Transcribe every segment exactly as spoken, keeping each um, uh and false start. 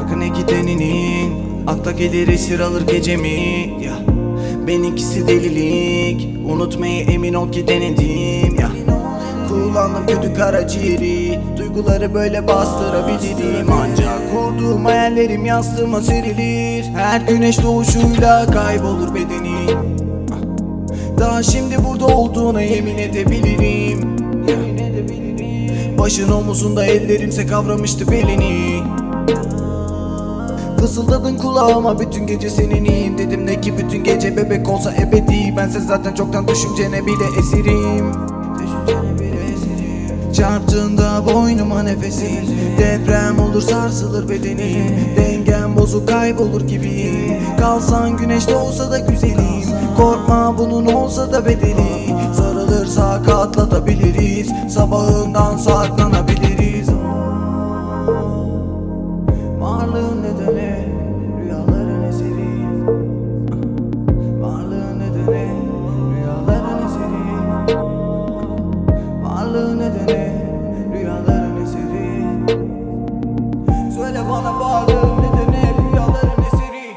Farkına gideninin akla gelir esir alır gecemi ya. Benimkisi delilik, unutmaya emin ol ki denedim ya. Kullandım kötü karaciğeri, duyguları böyle bastırabilirim. Ancak kurduğum hayallerim yastığıma serilir. Her güneş doğuşuyla kaybolur bedenim. Daha şimdi burada olduğuna yemin edebilirim ya. Başın omuzunda ellerimse kavramıştı belini. Fısıldadın kulağıma bütün gece seniniyim. Dedim ne ki bütün gece bebek olsa ebedi. Bense zaten çoktan düşüncene bile esirim. Düşüncene bile esirim. Çarptığında boynuma nefesin, deprem olur sarsılır bedenim. Dengem bozuk kaybolur gibiyim. Kalsan güneş doğsa da güzelim. Korkma bunun olsa da bedeli. Sarılırsak atlatabiliriz, sabahından saklanabiliriz. Varlığın nedeni rüyaların eseri. Varlığın nedeni rüyaların eseri. Varlığın nedeni rüyaların eseri. Söyle bana varlığın nedeni rüyaların eseri.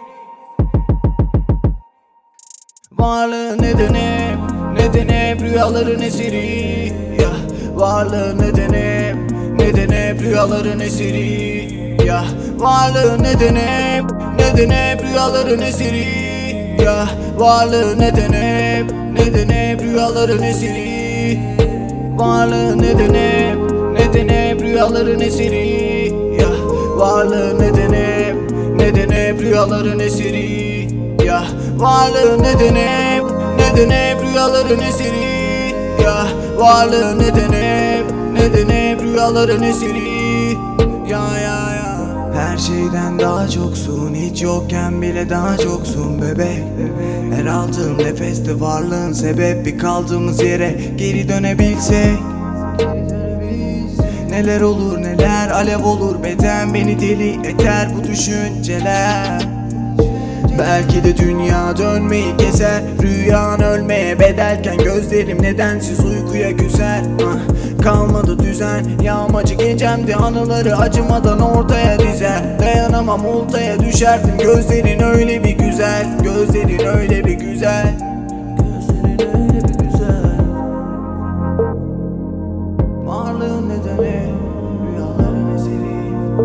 Varlığın nedeni, nedeni rüyaların eseri ya. Varlığın nedeni, nedeni rüyaların eseri ya. Varlığın nedeni, nedeni rüyaların eseri ya. Varlığın nedeni, nedeni rüyaların eseri. Varlığın nedeni, nedeni rüyaların eseri ya. Varlığın nedeni, nedeni rüyaların eseri ya. Varlığın nedeni, nedeni rüyaların eseri ya. Varlığın nedeni, nedeni rüyaların eseri ya ya ya. Her şeyden daha çoksun, hiç yokken bile daha çoksun bebek. Her aldığım nefeste varlığın sebep. Bir kaldığımız yere geri dönebilsek. Neler olur neler alev olur, beden beni deli eder bu düşünceler. Belki de dünya dönmeyi keser, rüyan ölmeye bedelken gözlerim nedensiz uykuya küser. ah, Kalmadı düzen, yağmacı gecemdi, anıları acımadan ortaya dizer. Dayanamam oltaya düşerdim, gözlerin öyle bir güzel. Gözlerin öyle bir güzel. Gözlerin öyle bir güzel. Varlığın nedeni rüyaların eseri.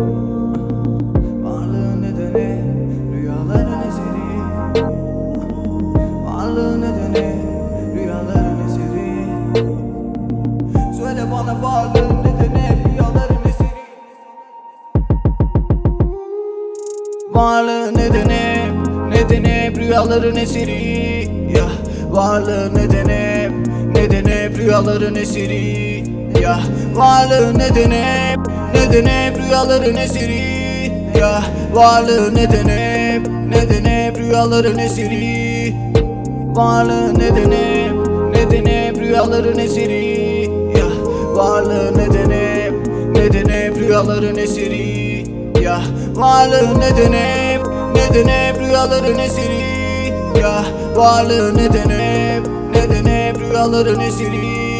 Varlığın nedeni rüyaların eseri. Varlığın nedeni rüyaların eseri. Söyle bana varlığın nedeni rüyaların eseri. Varlığın nedeni, nedeni rüyaların eseri ya. Varlığın nedeni, nedeni rüyaların eseri ya. Varlığın nedeni, nedeni rüyaların eseri ya. Varlığın nedeni, nedeni rüyaların eseri. Varlığın nedeni, nedeni rüyaların eseri ya. Varlığın nedeni, nedeni rüyaların eseri ya. Varlığın nedeni, nedeni rüyaların eseri ya. Varlığın nedeni, nedeni rüyaların eseri.